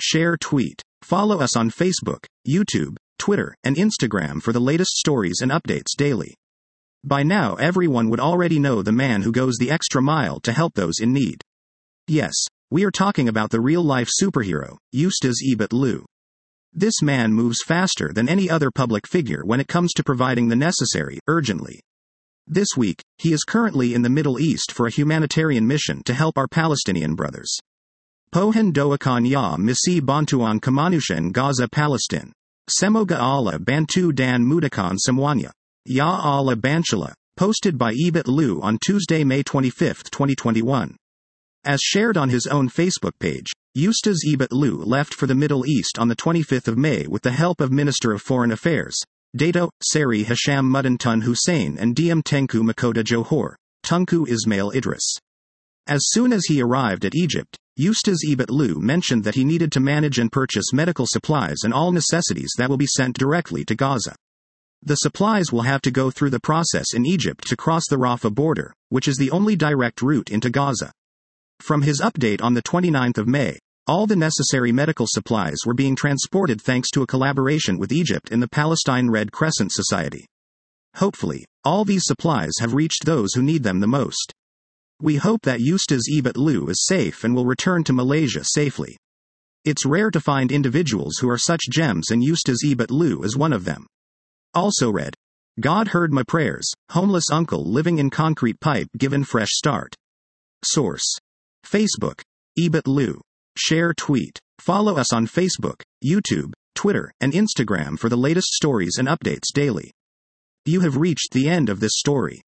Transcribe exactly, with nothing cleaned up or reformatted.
share, tweet. Follow us on Facebook, YouTube, Twitter, and Instagram for the latest stories and updates daily. By now, everyone would already know the man who goes the extra mile to help those in need. Yes, we are talking about the real-life superhero, Eustace Ebert Liu. This man moves faster than any other public figure when it comes to providing the necessary, urgently. This week, he is currently in the Middle East for a humanitarian mission to help our Palestinian brothers. Pohan doakan ya misi bantuan kemanusiaan Gaza Palestine. Semoga Allah bantu dan mudahkan semuanya. Ya Allah Banshala, posted by Ebert Liu on Tuesday, May twenty-fifth, twenty twenty-one. As shared on his own Facebook page, Eustace Ebert Liu left for the Middle East on the twenty-fifth of May with the help of Minister of Foreign Affairs, Dato. Seri Hisham Mudantun Hussein and D M Tengku Mahkota Johor, Tunku Ismail Idris. As soon as he arrived at Egypt, Eustace Ebert Liu mentioned that he needed to manage and purchase medical supplies and all necessities that will be sent directly to Gaza. The supplies will have to go through the process in Egypt to cross the Rafah border, which is the only direct route into Gaza. From his update on the twenty-ninth of May, all the necessary medical supplies were being transported thanks to a collaboration with Egypt and the Palestine Red Crescent Society. Hopefully, all these supplies have reached those who need them the most. We hope that Eustace Ebert Liu is safe and will return to Malaysia safely. It's rare to find individuals who are such gems, and Eustace Ebert Liu is one of them. Also read, God heard my prayers, homeless uncle living in concrete pipe given fresh start. Source. Facebook. Ebert Liu. Share, tweet. Follow us on Facebook, YouTube, Twitter, and Instagram for the latest stories and updates daily. You have reached the end of this story.